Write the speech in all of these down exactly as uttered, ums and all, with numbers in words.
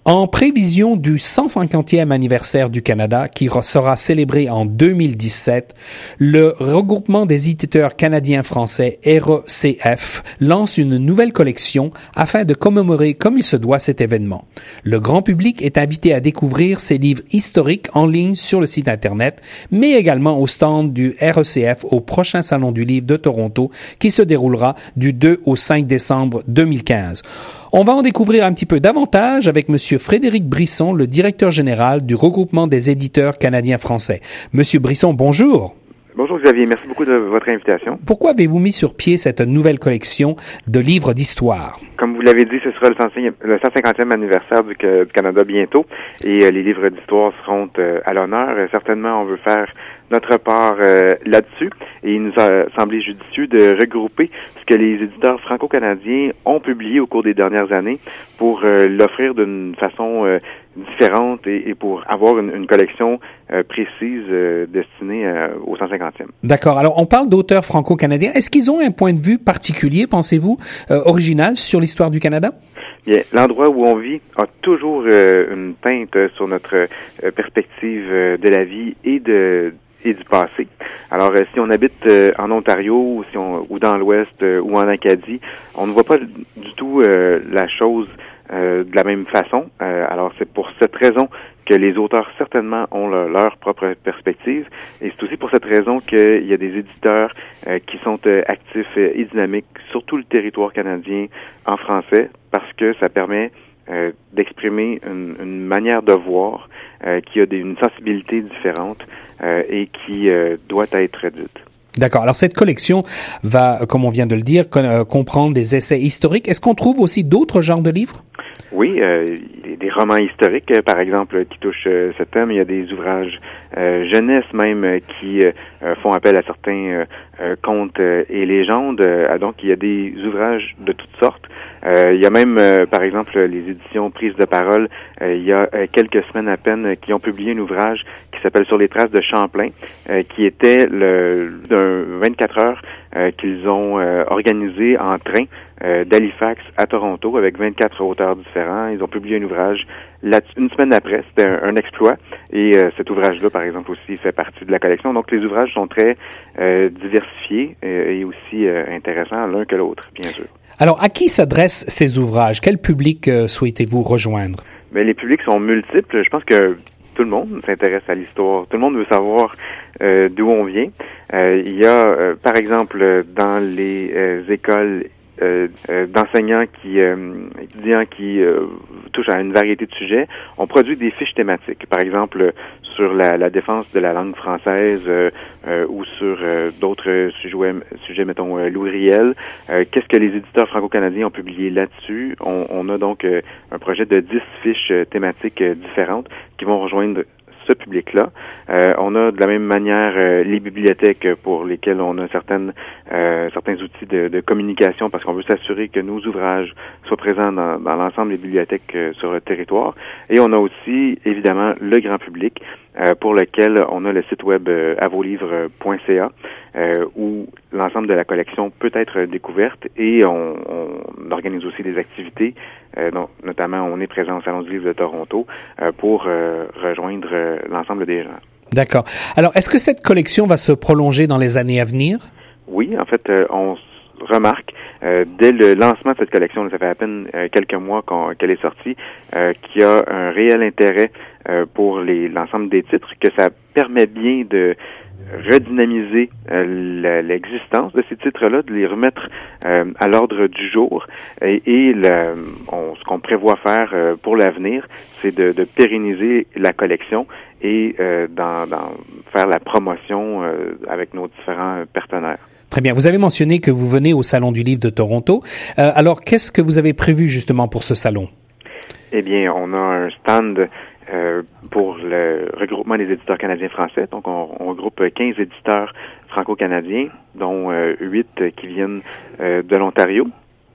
En prévision du cent cinquantième anniversaire du Canada, qui sera célébré en deux mille dix-sept, le regroupement des éditeurs canadiens-français R E C F lance une nouvelle collection afin de commémorer comme il se doit cet événement. Le grand public est invité à découvrir ces livres historiques en ligne sur le site Internet, mais également au stand du R E C F au prochain Salon du Livre de Toronto qui se déroulera du deux au cinq décembre deux mille quinze. On va en découvrir un petit peu davantage avec Monsieur Frédéric Brisson, le directeur général du regroupement des éditeurs canadiens-français. Monsieur Brisson, bonjour. Bonjour Xavier, merci beaucoup de votre invitation. Pourquoi avez-vous mis sur pied cette nouvelle collection de livres d'histoire? Comme vous l'avez dit, ce sera le cent cinquantième anniversaire du, du Canada bientôt et euh, les livres d'histoire seront euh, à l'honneur. Euh, certainement, on veut faire notre part euh, là-dessus et il nous a semblé judicieux de regrouper ce que les éditeurs franco-canadiens ont publié au cours des dernières années pour euh, l'offrir d'une façon euh, différente et, et pour avoir une, une collection euh, précise euh, destinée euh, au cent cinquantième. D'accord. Alors, on parle d'auteurs franco-canadiens. Est-ce qu'ils ont un point de vue particulier, pensez-vous, euh, original sur l'histoire du Canada? Bien, l'endroit où on vit a toujours euh, une teinte sur notre euh, perspective euh, de la vie et de et du passé. Alors, euh, si on habite euh, en Ontario ou, si on, ou dans l'Ouest euh, ou en Acadie, on ne voit pas du tout euh, la chose euh, de la même façon. Euh, alors, c'est pour cette raison que les auteurs, certainement, ont leur, leur propre perspective. Et c'est aussi pour cette raison qu'il y a des éditeurs euh, qui sont euh, actifs euh, et dynamiques sur tout le territoire canadien en français, parce que ça permet euh, d'exprimer une, une manière de voir euh, qui a des, une sensibilité différente euh, et qui euh, doit être dite. D'accord. Alors, cette collection va, comme on vient de le dire, con- euh, comprendre des essais historiques. Est-ce qu'on trouve aussi d'autres genres de livres? Oui, euh, des romans historiques, euh, par exemple, qui touchent euh, ce thème. Il y a des ouvrages euh, jeunesse même euh, qui euh, font appel à certains euh, euh, contes euh, et légendes. Euh, donc, il y a des ouvrages de toutes sortes. Euh, il y a même, euh, par exemple, les éditions Prises de parole. Euh, il y a euh, quelques semaines à peine euh, qui ont publié un ouvrage qui s'appelle Sur les traces de Champlain, euh, qui était le d'un vingt-quatre heures euh, qu'ils ont euh, organisé en train euh, d'Halifax à Toronto avec vingt-quatre auteurs différents. Ils ont publié un ouvrage là une semaine après. C'était un, un exploit. Et euh, cet ouvrage-là, par exemple, aussi fait partie de la collection. Donc, les ouvrages sont très euh, diversifiés euh, et aussi euh, intéressants l'un que l'autre, bien sûr. Alors, à qui s'adressent ces ouvrages? Quel public euh, souhaitez-vous rejoindre? Mais les publics sont multiples. Je pense que tout le monde s'intéresse à l'histoire. Tout le monde veut savoir euh, d'où on vient. Euh, il y a, euh, par exemple, dans les euh, écoles euh, euh, d'enseignants qui, euh, étudiants qui euh, touchent à une variété de sujets, on produit des fiches thématiques. Par exemple, sur la, la défense de la langue française euh, euh, ou sur euh, d'autres sujets, sujets, mettons, euh, Louis Riel. Euh, qu'est-ce que les éditeurs franco-canadiens ont publié là-dessus? On, on a donc euh, un projet de dix fiches euh, thématiques euh, différentes qui vont rejoindre ce public-là. Euh, on a de la même manière euh, les bibliothèques pour lesquelles on a certaines euh, certains outils de, de communication parce qu'on veut s'assurer que nos ouvrages soient présents dans, dans l'ensemble des bibliothèques euh, sur le territoire. Et on a aussi, évidemment, le grand public euh, pour lequel on a le site web euh, avosLivres point c a euh, où l'ensemble de la collection peut être découverte et on, on organise aussi des activités. Euh, donc, notamment, on est présent au Salon du Livre de Toronto euh, pour euh, rejoindre euh, l'ensemble des gens. D'accord. Alors, est-ce que cette collection va se prolonger dans les années à venir? Oui, en fait, euh, on remarque euh, dès le lancement de cette collection, ça fait à peine euh, quelques mois qu'on, qu'elle est sortie, euh, qu'il y a un réel intérêt euh, pour les, l'ensemble des titres, que ça permet bien de redynamiser euh, l'existence de ces titres-là, de les remettre euh, à l'ordre du jour. Et, et le, on, ce qu'on prévoit faire euh, pour l'avenir, c'est de, de pérenniser la collection et euh, d'en, d'en faire la promotion euh, avec nos différents partenaires. Très bien. Vous avez mentionné que vous venez au Salon du Livre de Toronto. Euh, alors, qu'est-ce que vous avez prévu justement pour ce salon? Eh bien, on a un stand euh, pour le regroupement des éditeurs canadiens-français. Donc, on, on regroupe quinze éditeurs franco-canadiens, dont euh, huit qui viennent euh, de l'Ontario.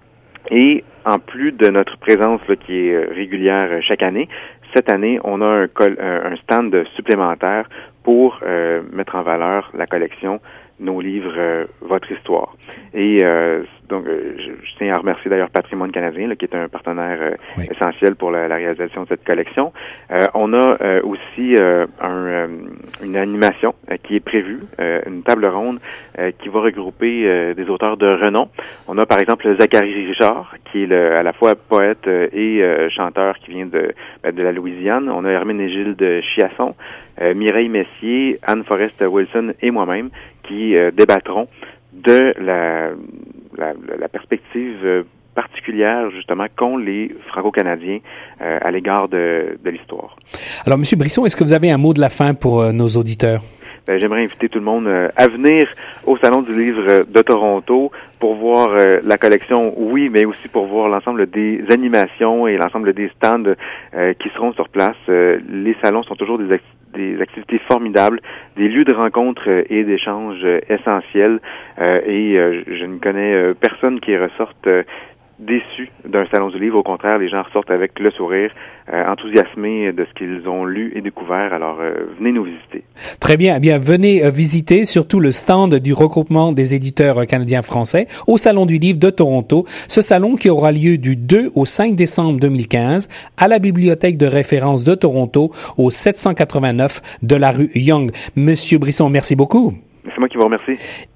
Et en plus de notre présence là, qui est régulière chaque année, cette année, on a un, col- un stand supplémentaire pour euh, mettre en valeur la collection nos livres, euh, votre histoire. Et euh, donc, euh, je, je tiens à remercier d'ailleurs Patrimoine canadien, là, qui est un partenaire euh, oui. essentiel pour la, la réalisation de cette collection. Euh, on a euh, aussi euh, un, euh, une animation euh, qui est prévue, euh, une table ronde euh, qui va regrouper euh, des auteurs de renom. On a par exemple Zachary Richard, qui est le, à la fois poète euh, et euh, chanteur qui vient de, de la Louisiane. On a Herménégilde Chiasson, euh, Mireille Messier, Anne Forrest Wilson et moi-même qui euh, débattront de la, la, la perspective euh, particulière, justement, qu'ont les Franco-Canadiens euh, à l'égard de, de l'histoire. Alors, M. Brisson, est-ce que vous avez un mot de la fin pour euh, nos auditeurs? Ben, j'aimerais inviter tout le monde euh, à venir au Salon du livre de Toronto pour voir euh, la collection, oui, mais aussi pour voir l'ensemble des animations et l'ensemble des stands euh, qui seront sur place. Euh, les salons sont toujours des, act- des activités formidables, des lieux de rencontre euh, et d'échanges euh, essentiels. Euh, et euh, je ne connais euh, personne qui ressorte euh, déçus d'un salon du livre. Au contraire, les gens ressortent avec le sourire, euh, enthousiasmés de ce qu'ils ont lu et découvert. Alors, euh, venez nous visiter. Très bien. Eh bien, venez euh, visiter surtout le stand du regroupement des éditeurs canadiens français au Salon du livre de Toronto. Ce salon qui aura lieu du deux au cinq décembre deux mille quinze à la bibliothèque de référence de Toronto au sept cent quatre-vingt-neuf de la rue Yonge. Monsieur Brisson, merci beaucoup. C'est moi qui vous remercie.